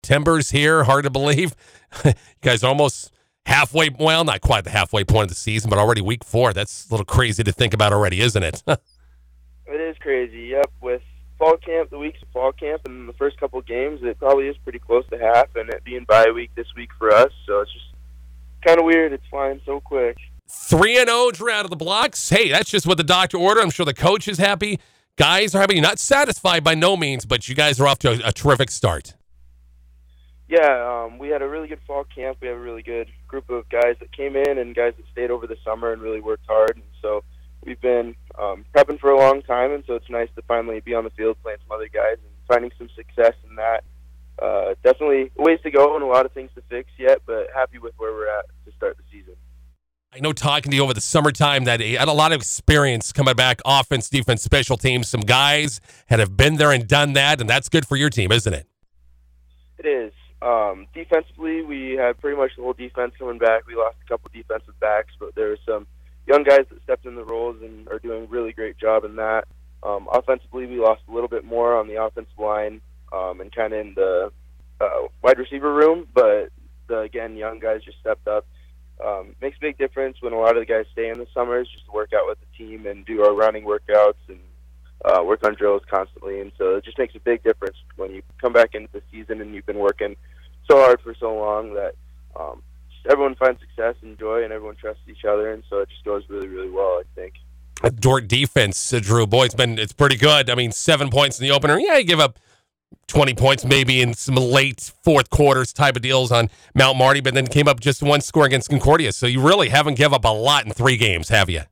September's here. Hard to believe. You guys are almost halfway, well, not quite the halfway point of the season, but already week 4. That's a little crazy to think about already, isn't it? It is crazy, yep. With fall camp, the weeks of fall camp, and the first couple games, it probably is pretty close to half, and it being bye week this week for us, so it's just kind of weird. It's flying so quick. 3-0, Drew, out of the blocks. Hey, that's just what the doctor ordered. I'm sure the coach is happy. Guys are happy. Not satisfied by no means, but you guys are off to a terrific start. Yeah, we had a really good fall camp. We have a really good group of guys that came in and guys that stayed over the summer and really worked hard. And so we've been prepping for a long time, and so it's nice to finally be on the field playing some other guys and finding some success in that. Definitely ways to go and a lot of things to fix yet, but happy with where we're at to start the season. I know talking to you over the summertime that you had a lot of experience coming back, offense, defense, special teams, some guys that have been there and done that, and that's good for your team, isn't it? It is. Defensively, we had pretty much the whole defense coming back. We lost a couple defensive backs, but there were some young guys that stepped in the roles and are doing a really great job in that. Offensively, we lost a little bit more on the offensive line and kind of in the wide receiver room, but again, young guys just stepped up. Makes a big difference when a lot of the guys stay in the summers just to work out with the team and do our running workouts and work on drills constantly. And so it just makes a big difference when you come back into the season and you've been working so hard for so long that everyone finds success and joy and everyone trusts each other. And so it just goes really, really well, I think. Dordt defense, Drew, boy, it's pretty good. I mean, 7 points in the opener. Yeah, you give up 20 points maybe in some late fourth quarters type of deals on Mount Marty, but then came up just one score against Concordia. So you really haven't given up a lot in 3 games, have you?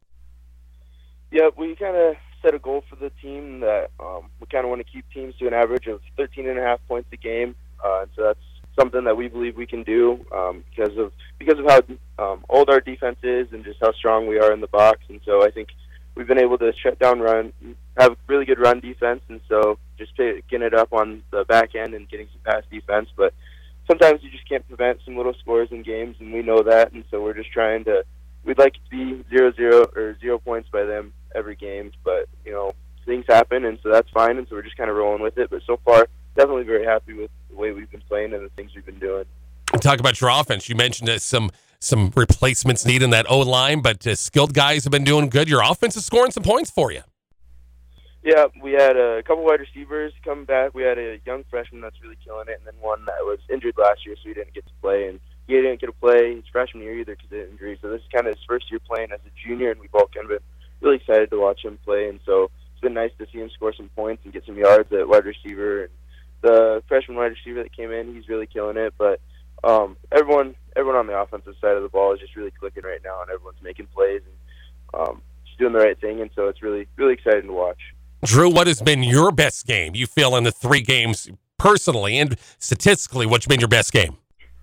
Yeah, we kind of set a goal for the team that we kind of want to keep teams to an average of 13.5 points a game. So that's something that we believe we can do because of how old our defense is and just how strong we are in the box. And so I think we've been able to shut down run, have really good run defense, and so just getting it up on the back end and getting some pass defense. But sometimes you just can't prevent some little scores in games, and we know that. And so we're just trying to – we'd like it to be 0-0 or 0 points by them every game. But, things happen, and so that's fine. And so we're just kind of rolling with it. But so far, definitely very happy with the way we've been playing and the things we've been doing. Talk about your offense. You mentioned some replacements needed in that O-line, but skilled guys have been doing good. Your offense is scoring some points for you. Yeah, we had a couple wide receivers come back. We had a young freshman that's really killing it, and then one that was injured last year, so he didn't get to play. And he didn't get to play his freshman year either because of injury. So this is kind of his first year playing as a junior, and we've all kind of been really excited to watch him play. And so it's been nice to see him score some points and get some yards at wide receiver. And the freshman wide receiver that came in, he's really killing it. But everyone on the offensive side of the ball is just really clicking right now, and everyone's making plays and just doing the right thing. And so it's really, really exciting to watch. Drew, what has been your best game, you feel, in the 3 games personally and statistically? What's been your best game?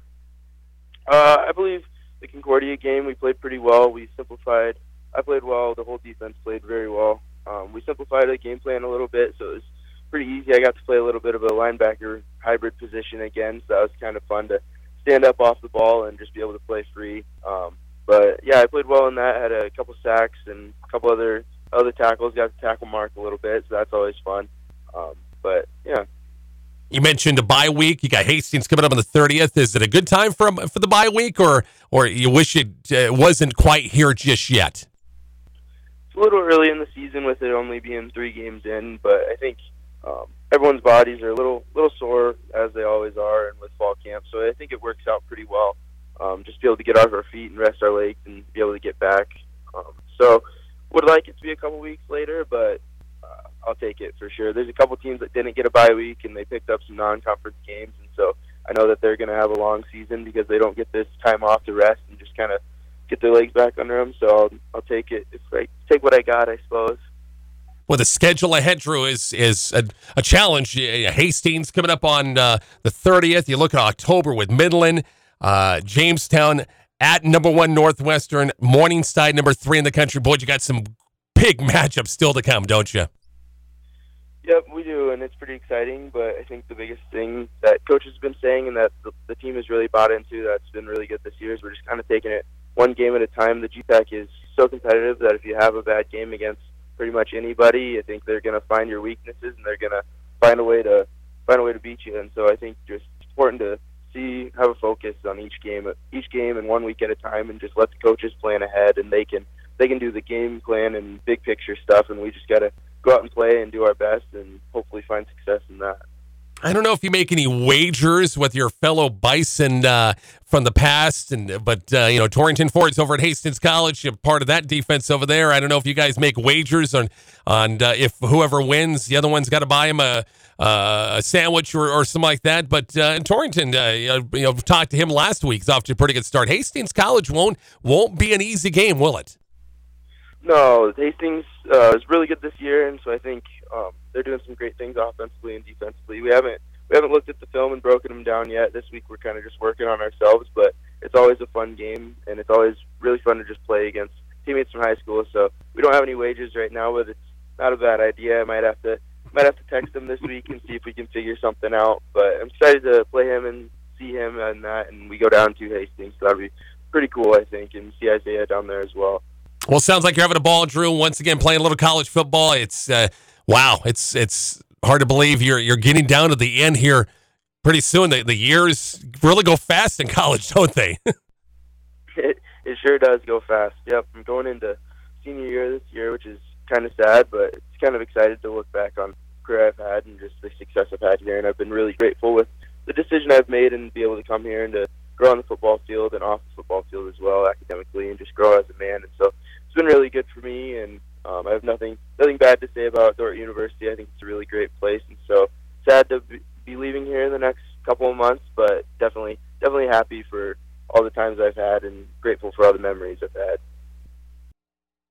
I believe the Concordia game, we played pretty well. We simplified. I played well. The whole defense played very well. We simplified the game plan a little bit, so it was pretty easy. I got to play a little bit of a linebacker hybrid position again, so that was kind of fun to stand up off the ball and just be able to play free. But, yeah, I played well in that. Had a couple sacks and a couple other tackles. Got to tackle Mark a little bit, so that's always fun. But, yeah. You mentioned a bye week. You got Hastings coming up on the 30th. Is it a good time for the bye week, or you wish it wasn't quite here just yet? It's a little early in the season with it only being 3 games in, but I think everyone's bodies are a little sore, as they always are, and with fall camp. So I think it works out pretty well. Just be able to get off our feet and rest our legs and be able to get back. So would like it to be a couple weeks later, but I'll take it for sure. There's a couple teams that didn't get a bye week, and they picked up some non-conference games, and so I know that they're going to have a long season because they don't get this time off to rest and just kind of get their legs back under them. So I'll take it. It's like take what I got, I suppose. Well, the schedule ahead, Drew, is a challenge. Hastings coming up on the 30th. You look at October with Midland, Jamestown at number 1 Northwestern, Morningside number 3 in the country. Boy, you got some big matchups still to come, don't you? Yep, we do, and it's pretty exciting. But I think the biggest thing that Coach has been saying and that the team has really bought into that's been really good this year is we're just kind of taking it one game at a time. The GPAC is so competitive that if you have a bad game against pretty much anybody, I think they're going to find your weaknesses and they're going to find a way to beat you. And so I think just important to have a focus on each game and 1 week at a time, and just let the coaches plan ahead, and they can do the game plan and big picture stuff, and we just got to go out and play and do our best and hopefully find success in that. I don't know if you make any wagers with your fellow Bison from the past, but Torrington Ford's over at Hastings College. You're part of that defense over there. I don't know if you guys make wagers on if whoever wins, the other one's got to buy him a sandwich or something like that. But Torrington, talked to him last week. He's off to a pretty good start. Hastings College won't be an easy game, will it? No, Hastings is really good this year, and so I think they're doing some great things offensively and defensively. We haven't looked at the film and broken them down yet. This week we're kind of just working on ourselves, but it's always a fun game, and it's always really fun to just play against teammates from high school. So we don't have any wagers right now, but it's not a bad idea. I might have to text him this week and see if we can figure something out. But I'm excited to play him and see him and that, and we go down to Hastings, so that'll be pretty cool, I think, and see Isaiah down there as well. Well, sounds like you're having a ball, Drew. Once again, playing a little college football. It's wow. It's hard to believe you're getting down to the end here pretty soon. The years really go fast in college, don't they? It sure does go fast. Yep, I'm going into senior year this year, which is kind of sad, but it's kind of excited to look back on the career I've had and just the success I've had here. And I've been really grateful with the decision I've made and be able to come here and to grow on the football field and off the football field as well, academically, and just grow as a man. And so it's been really good for me, and I have nothing bad to say about Dordt University. I think it's a really great place, and so sad to be leaving here in the next couple of months, but definitely happy for all the times I've had and grateful for all the memories I've had.